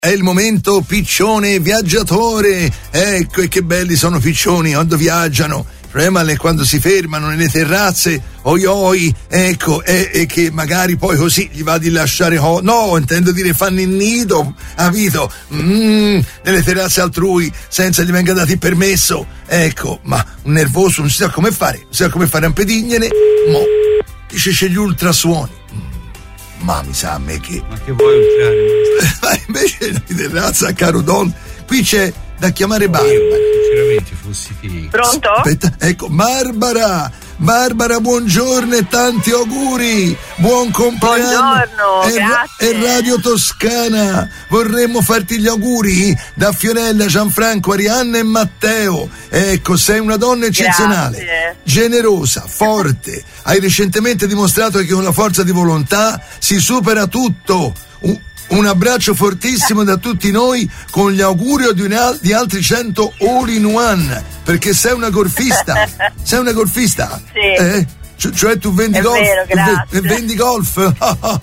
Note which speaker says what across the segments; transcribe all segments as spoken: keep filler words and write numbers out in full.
Speaker 1: È il momento piccione viaggiatore. Ecco, e che belli sono piccioni quando viaggiano. Il problema è quando si fermano nelle terrazze, oi oi, ecco, e, e che magari poi così gli va di lasciare, ho, no, intendo dire fanno il nido, capito? Mm, nelle terrazze altrui, senza gli venga dato il permesso, ecco, ma un nervoso non si sa come fare, non si sa come fare a impedigliene, mo, dice c'è gli ultrasuoni. Ma mi sa a me che.
Speaker 2: Ma che vuoi ultrare?
Speaker 1: Ma invece la terrazza, caro Don, qui c'è da chiamare Barbara.
Speaker 2: Sinceramente fossi figo.
Speaker 3: Pronto?
Speaker 1: Aspetta, ecco, Barbara. Barbara, buongiorno e tanti auguri. Buon compleanno.
Speaker 3: Buongiorno,
Speaker 1: e,
Speaker 3: grazie.
Speaker 1: E Radio Toscana. Vorremmo farti gli auguri da Fiorella, Gianfranco, Arianna e Matteo. Ecco, sei una donna eccezionale,
Speaker 3: Grazie.
Speaker 1: generosa, forte. Hai recentemente dimostrato che con la forza di volontà si supera tutto. Un, un abbraccio fortissimo da tutti noi con gli auguri di, una, di altri cento all in one, perché sei una golfista. Sei una golfista?
Speaker 3: Sì.
Speaker 1: Eh? Cioè, cioè tu vendi
Speaker 3: È
Speaker 1: golf?
Speaker 3: vero, grazie.
Speaker 1: V- vendi golf?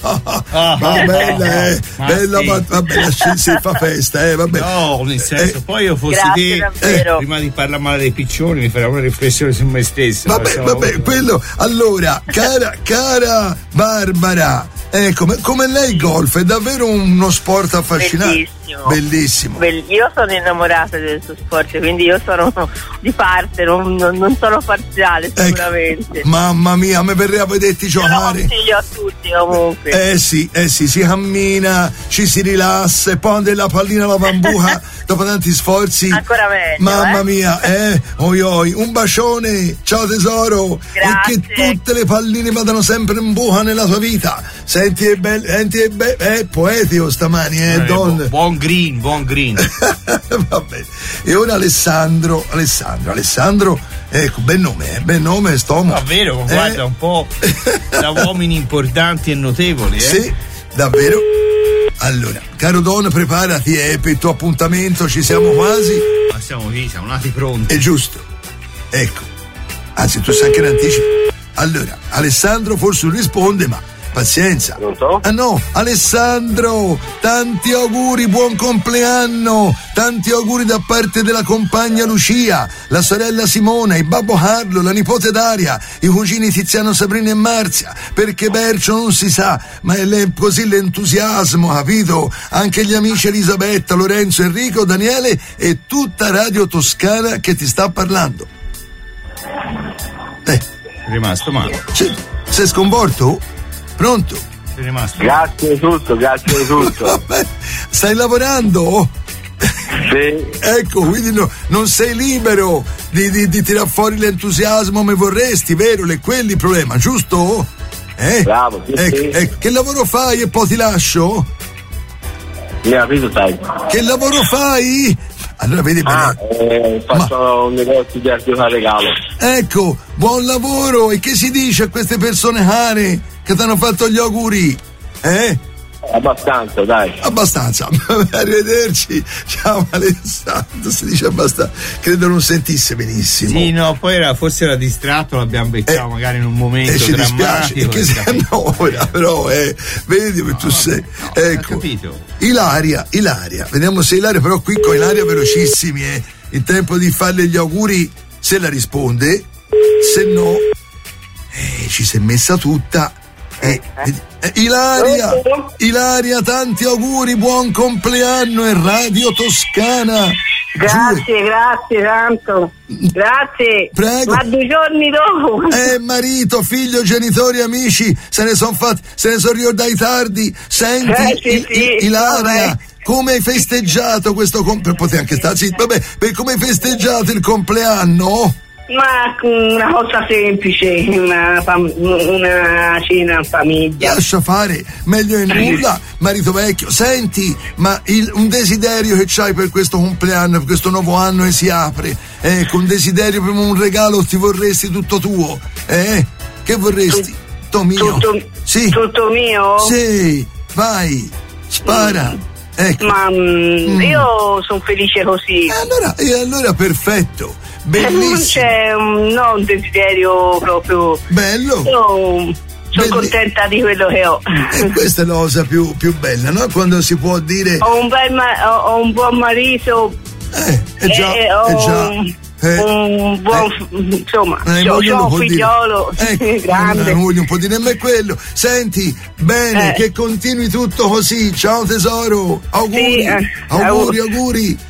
Speaker 1: Ma bella, eh,
Speaker 2: Ma
Speaker 1: bella,
Speaker 2: sì.
Speaker 1: ma, vabbè, si fa festa, eh, vabbè.
Speaker 2: No, nel senso,
Speaker 1: Eh,
Speaker 2: poi io fossi
Speaker 3: Grazie,
Speaker 2: te,
Speaker 3: davvero.
Speaker 2: prima di parlare male dei piccioni, mi farei una riflessione su me stesso.
Speaker 1: Vabbè,
Speaker 2: So-
Speaker 1: vabbè, quello. Allora, cara, cara Barbara, ecco, come, come lei il golf è davvero uno sport affascinante.
Speaker 3: Bellissimo.
Speaker 1: Bellissimo.
Speaker 3: Bell- io sono innamorata del suo sport, quindi io sono di parte, non, non, non sono parziale sicuramente.
Speaker 1: Ecco, mamma mia, mi verrei a vederti
Speaker 3: Io lo
Speaker 1: giocare.
Speaker 3: consiglio a tutti comunque.
Speaker 1: Eh sì, eh sì, si cammina, ci si rilassa e poi della pallina alla bambuca dopo tanti sforzi.
Speaker 3: Ancora meglio,
Speaker 1: Mamma
Speaker 3: eh?
Speaker 1: mia, eh, oi oi, un bacione, ciao tesoro.
Speaker 3: Grazie.
Speaker 1: E che tutte le palline vadano sempre in buca nella tua vita. Senti è bello, senti è bello, è poetico stamani, eh,
Speaker 2: Eh,
Speaker 1: Don.
Speaker 2: bu- buon green, buon green.
Speaker 1: Va bene. E ora Alessandro, Alessandro, Alessandro, ecco, bel nome, eh, bel nome, stomaco.
Speaker 2: Davvero,
Speaker 1: Eh,
Speaker 2: guarda, un po' da uomini importanti e notevoli, eh?
Speaker 1: Sì, davvero. Allora, caro Don, preparati eh, per il tuo appuntamento, ci siamo quasi.
Speaker 2: Ma siamo qui, siamo nati pronti.
Speaker 1: È giusto. Ecco. Anzi, tu sai anche in anticipo. Allora, Alessandro forse non risponde, ma pazienza.
Speaker 4: Pronto?
Speaker 1: Ah no, Alessandro, tanti auguri, buon compleanno, tanti auguri da parte della compagna Lucia, la sorella Simona, il babbo Carlo, la nipote Daria, i cugini Tiziano, Sabrina e Marzia, perché Bercio non si sa, ma è le- così l'entusiasmo, capito? Anche gli amici Elisabetta, Lorenzo, Enrico, Daniele e tutta Radio Toscana che ti sta parlando. Eh,
Speaker 2: È rimasto male.
Speaker 1: c'è- sei sconvolto? Pronto?
Speaker 2: È rimasto.
Speaker 4: Grazie di tutto, grazie di tutto.
Speaker 1: Vabbè, stai lavorando?
Speaker 4: Sì,
Speaker 1: Ecco, quindi no- non sei libero di, di, di tirar fuori l'entusiasmo come vorresti, vero? È quello il problema, giusto? Eh?
Speaker 4: Bravo, sì,
Speaker 1: Ecco,
Speaker 4: sì.
Speaker 1: ecco, che lavoro fai e poi ti lascio?
Speaker 4: mi ha capito, sai.
Speaker 1: Che lavoro fai? Allora vedi bene.
Speaker 4: Ah, eh, faccio un negozio di arte a regalo.
Speaker 1: Ecco, buon lavoro. E che si dice a queste persone care che ti hanno fatto gli auguri? Eh?
Speaker 4: Abbastanza, dai.
Speaker 1: Abbastanza. Arrivederci. Ciao Alessandro. Si dice abbastanza. Credo non sentisse benissimo.
Speaker 2: Sì, no, poi era, forse era distratto, l'abbiamo beccato
Speaker 1: Eh,
Speaker 2: magari in un momento
Speaker 1: E ci dispiace
Speaker 2: drammatico.
Speaker 1: che si annora, però eh, vedi dove tu sei.
Speaker 2: no,
Speaker 1: Ecco.
Speaker 2: ho capito.
Speaker 1: Ilaria, Ilaria, vediamo se Ilaria, però qui con Ilaria velocissimi, eh. Il tempo di farle gli auguri se la risponde, se no, eh, ci si è messa tutta. Eh, vedi- eh, Ilaria, Ilaria, tanti auguri, buon compleanno e Radio Toscana.
Speaker 5: Grazie, grazie tanto. Grazie.
Speaker 1: Prego.
Speaker 5: Ma due giorni dopo.
Speaker 1: Eh, marito, figlio, genitori, amici, se ne sono fatti, se ne sono ricordati tardi. Senti,
Speaker 5: Eh, sì,
Speaker 1: I-
Speaker 5: sì,
Speaker 1: I- Ilaria,
Speaker 5: vabbè.
Speaker 1: come hai festeggiato questo compleanno? Potete anche starci, vabbè, per come hai festeggiato il compleanno?
Speaker 5: Ma una cosa semplice, una, fam- una cena in famiglia.
Speaker 1: Lascia fare, meglio è nulla, marito vecchio. Senti, ma il- un desiderio che c'hai per questo compleanno, per questo nuovo anno che si apre, ecco, un desiderio per un regalo ti vorresti tutto tuo, eh? Che vorresti? Tutto mio.
Speaker 5: Tutto,
Speaker 1: Sì.
Speaker 5: tutto mio?
Speaker 1: Sì, vai, spara. Ecco.
Speaker 5: Ma mm,
Speaker 1: Mm.
Speaker 5: io sono felice così.
Speaker 1: E allora, e allora perfetto,
Speaker 5: Non
Speaker 1: bellissimo,
Speaker 5: c'è un, no, un desiderio proprio.
Speaker 1: bello.
Speaker 5: Io Sono contenta di quello che ho.
Speaker 1: E questa è la cosa più, più bella, no? Quando si può dire
Speaker 5: Ho un, bel ma- ho, ho un buon marito.
Speaker 1: Eh, è già,
Speaker 5: e ho
Speaker 1: è già.
Speaker 5: Un,
Speaker 1: Eh,
Speaker 5: un buon,
Speaker 1: eh,
Speaker 5: insomma,
Speaker 1: eh,
Speaker 5: ho, ho un figliolo
Speaker 1: ecco,
Speaker 5: grande.
Speaker 1: non voglio un po' di nemmeno quello. Senti, bene,
Speaker 5: Eh.
Speaker 1: che continui tutto così. Ciao tesoro, auguri,
Speaker 5: Sì, eh,
Speaker 1: auguri, auguri.